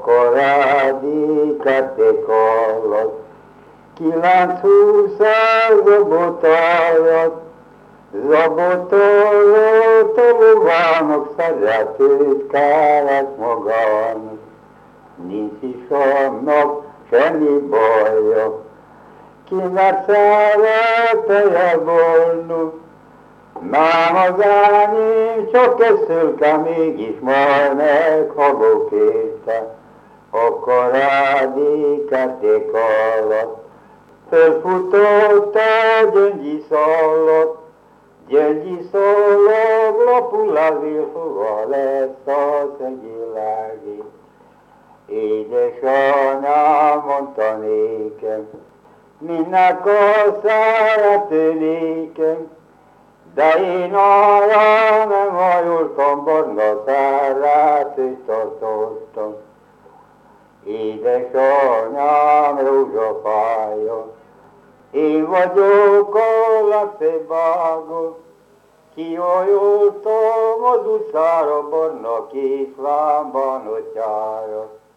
korádékát alatt, 9-20 zabotájat, zabotoló tolóvának szeretőt kellett magának. Nincs is annak semmi baja, kinek szeretelje volna. Mám az ányém csak egy szülke, mégis majd meghalok érte. A korádékát alatt fölfutott a gyöngyi szallat, gyöngyi szallag lapulávil hova lesz a szegélágé. Édesanyám mondta nékem, minek a szerető nékem, de én arra nem hajoltam, barna szárát tartottam. Édesanyám rózsafája, én vagyok a legszebb ágon, kihajoltam az utcára, barna kék lámban atyára.